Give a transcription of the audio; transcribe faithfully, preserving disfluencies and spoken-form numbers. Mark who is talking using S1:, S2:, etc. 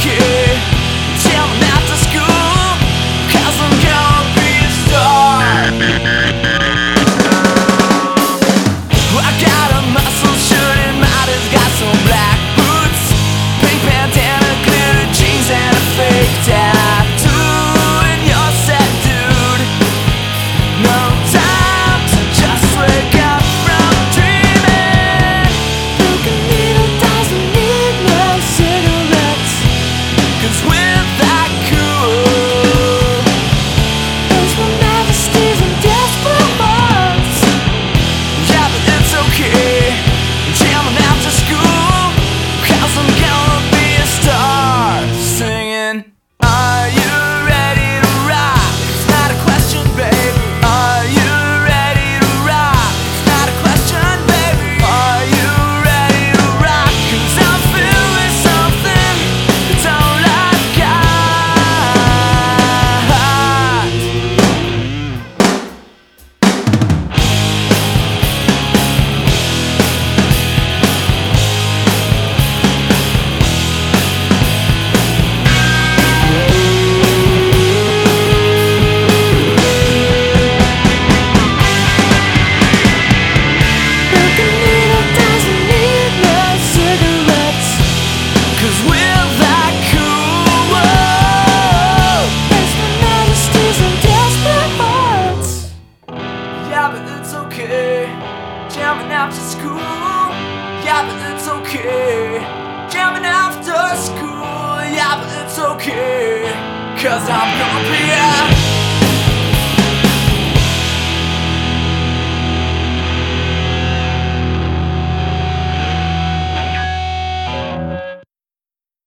S1: okay. Tell me after school, 'cause I'm gonna be a star. I got a muscle shirt and Marty's got some black boots, pink bandana, glitter jeans, and a fake tattoo. And you're set, dude. No time to just wake up from dreaming. Broken needle doesn't need no cigarettes, 'cause we're that cool. Those were majesties and desperate hearts. Yeah, but it's okay, jamming after school, 'cause I'm gonna be a star. Singing, are you ready to rock? It's not a question, baby. Are you ready to rock? It's not a question, baby. Are you ready to rock? 'Cause I'm feeling something that's all I've got. Broken needle doesn't need no cigarettes, 'cause we're that cool. Whoa, there's no majesties and desperate hearts. Yeah, but it's okay, jamming after school. Yeah, but it's okay, jamming after school. Yeah, but it's okay, 'cause I'm gonna be a